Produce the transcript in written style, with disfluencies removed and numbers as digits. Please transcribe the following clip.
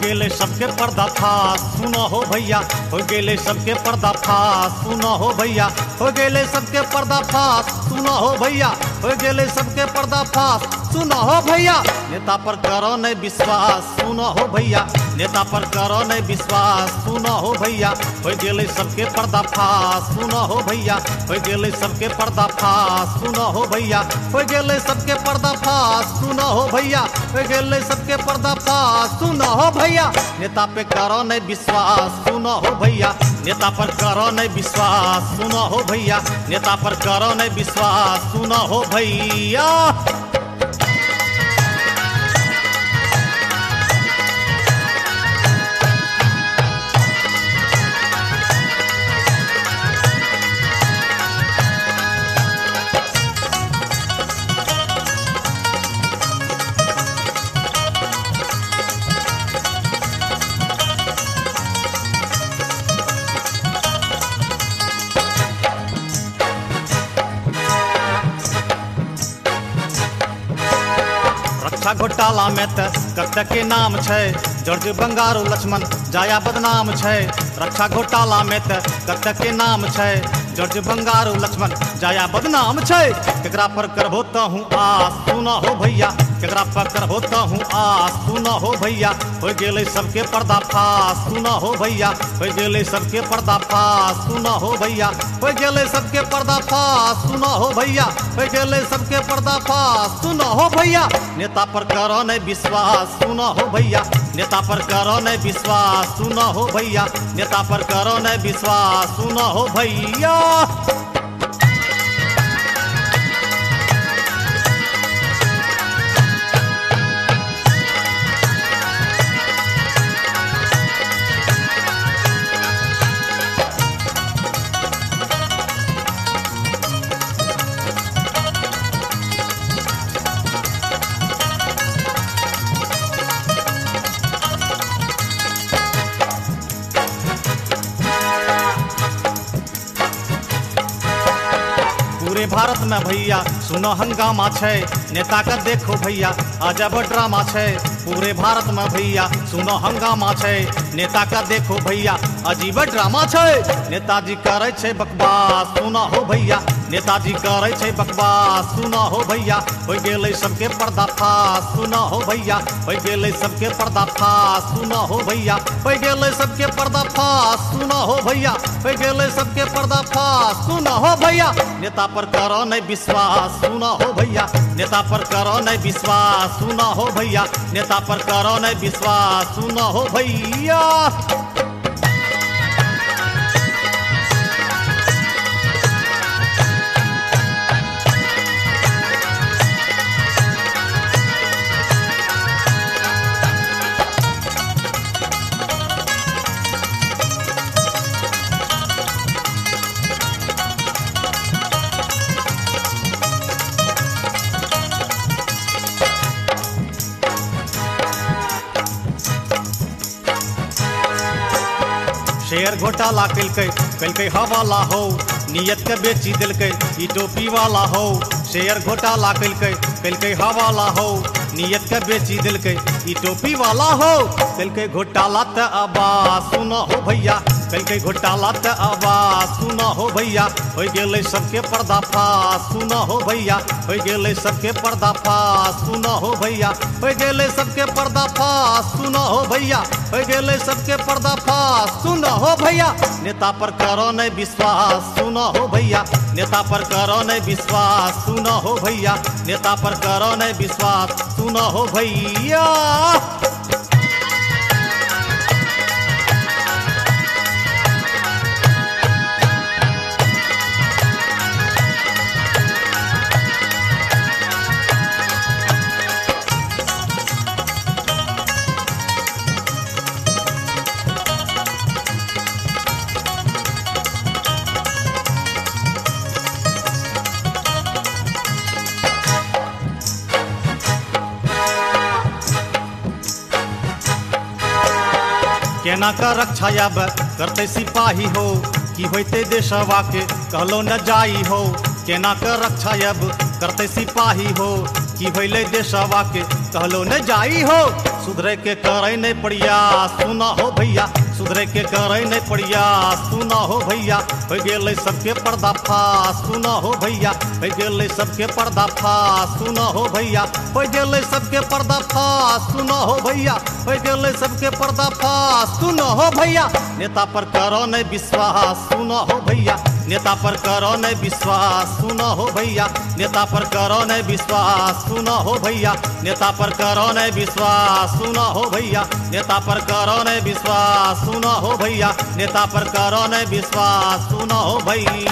गेले सबके पर्दाफाश सुनो हो भैया, हो गेले सबके पर्दाफाश सुनो हो भैया, हो गेले सबके पर्दाफाश सुनो हो भैया, हो गेले सबके पर्दाफाश सुनो हो भैया। नेता पर करो नहीं विश्वास सुनो हो भैया, नेता पर करो नहीं विश्वास सुनो हो भैया, हो गेले सबके पर्दाफाश सुनो हो भैया, हो गेले सबके पर्दाफाश सुनो हो भैया, हो गेले सबके पर्दाफाश सुनो हो भैया, हो गेले सबके पर्दाफाश सुनो हो भैया। नेता पे करो नहीं विश्वास सुनो हो भैया, नेता पर करो नहीं विश्वास सुनो हो भैया, नेता पर करो नहीं विश्वास सुनो हो भैया। रक्षा घोटाला में त कतेक के नाम छै, जॉर्ज बंगारू लक्ष्मण जाया बदनाम छै। रक्षा घोटाला में त कतेक के नाम छै, जॉर्ज बंगारू लक्ष्मण जाया बदनाम छै। केकरा पर करबो तहूँ आस सुनो हो भैया, केकरा पर करबो तहूँ आस सुनो हो भैया, हो गेले सबके पर्दाफाश सुनो हो भैया, हो गेले सबके पर्दाफाश सुनो हो भैया, हो गेले सबके पर्दाफाश सुनो हो भैया, हो गेले सबके पर्दाफाश सुनो हो भैया। नेता पर करो नहीं विश्वास सुनो हो भैया, नेता पर करो नहीं विश्वास सुनो हो भैया, नेता पर करो नहीं विश्वास सुनो हो भैया। पूरे भारत में भैया सुनो हंगामा छै, नेता का देखो भैया अजब ड्रामा छै। पूरे भारत में भैया सुनो हंगामा छै, नेता का देखो भैया अजीब ड्रामा छै। नेताजी करे छै बकवास सुनो हो भैया, नेताजी करे छै बकवास सुनो हो भैया, हो गेले सबके पर्दाफाश सुनो हो भैया, हो गेले सबके पर्दाफाश सुनो हो भैया, हो गेले सबके पर्दाफाश सुनो हो भैया, हो गेले सबके पर्दाफाश सुनो हो भैया। नेता पर करो नहीं विश्वास सुनो हो भैया, नेता पर करो नहीं विश्वास सुनो हो भैया, नेता पर करो नहीं विश्वास सुनो हो भैया। शेयर घोटाला कलकै हवाला हो, नियत के बेची दिलकै ई टोपी वाला हो। शेयर घोटाला कलकै हवाला हो, नियत के बेची दिलकै ई टोपी वाला हो। कलकै घोटाला त आवाज सुनो हो भैया, कलकै घोटाला त आवाज सुनो हो भैया, हो गेले सबके पर्दाफाश सुनो हो भैया, हो गेले सबके पर्दाफाश सुनो हो भैया, हो गेले सबके पर्दाफाश सुनो हो भैया, हो गेले सबके पर्दाफाश सुनो हो भैया। नेता पर करो नहीं विश्वास सुनो हो भैया, नेता पर करो नहीं विश्वास सुनो हो भैया, नेता पर करो नहीं विश्वास सुनो हो भैया। केना का रक्षा अब करते सिपाही हो, कि होते देशवा के कहलो न जाई हो। केना का रक्षा अब करते सिपाही हो, की भैले देशवा के कहलो न जाई हो सुधरे के करे नहीं पड़िया सुना हो भैया सुधरे के करे नहीं पड़िया सुना हो भैया हो गेले सबके पर्दाफाश सुना हो भैया हो गेले सबके पर्दाफाश सुना हो भैया हो गेले सबके पर्दाफाश सुना हो भैया हो गेले सबके पर्दाफाश सुना हो भैया नेता पर करो नहीं विश्वास सुना हो भैया नेता पर करो नहीं विश्वास सुना हो भैया नेता पर करो नहीं विश्वास सुना हो भैया नेता पर करो नहीं विश्वास सुना हो भैया नेता पर करो नहीं विश्वास सुना हो भैया नेता पर करो नहीं विश्वास सुना हो भैया।